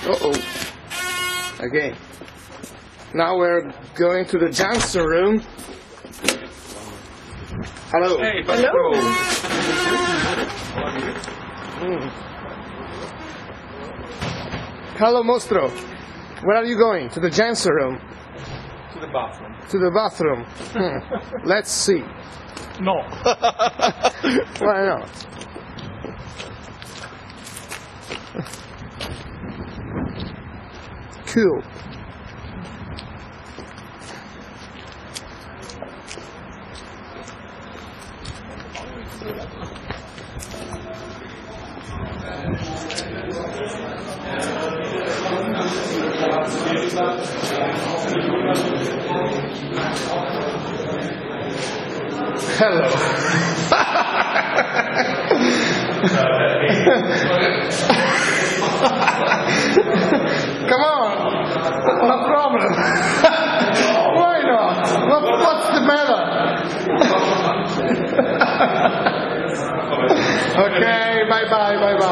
Uh-oh. Okay. Now we're going to the Janssen room. Hello. Hey, Hello. Hello, Mostro. Where are you going? To the Janssen room? To the bathroom. To the bathroom. Let's see. No. Why not? Cool. Hello. Come on. No problem. Why not? What's the matter? Okay, bye-bye, bye-bye.